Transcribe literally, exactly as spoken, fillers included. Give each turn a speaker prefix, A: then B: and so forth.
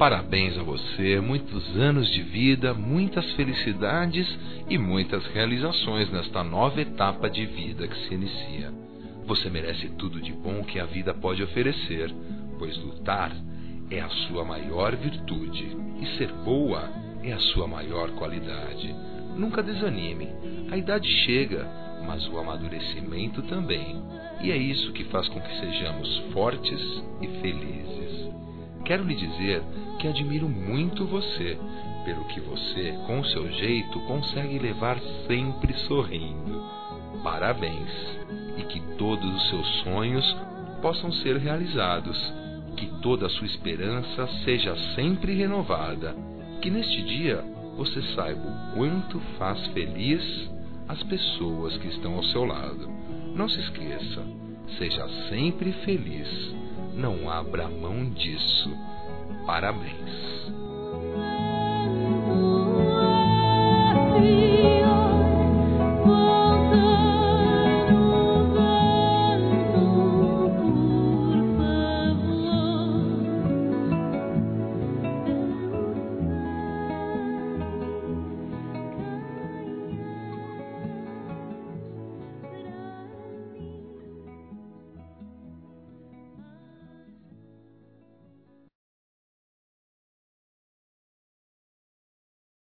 A: Parabéns a você, muitos anos de vida, muitas felicidades e muitas realizações nesta nova etapa de vida que se inicia. Você merece tudo de bom que a vida pode oferecer, pois lutar é a sua maior virtude e ser boa é a sua maior qualidade. Nunca desanime, a idade chega, mas o amadurecimento também, e é isso que faz com que sejamos fortes e felizes. Quero lhe dizer que admiro muito você, pelo que você, com o seu jeito, consegue levar sempre sorrindo. Parabéns, e que todos os seus sonhos possam ser realizados, que toda a sua esperança seja sempre renovada, que neste dia você saiba o quanto faz feliz as pessoas que estão ao seu lado. Não se esqueça, seja sempre feliz, não abra mão disso. Parabéns.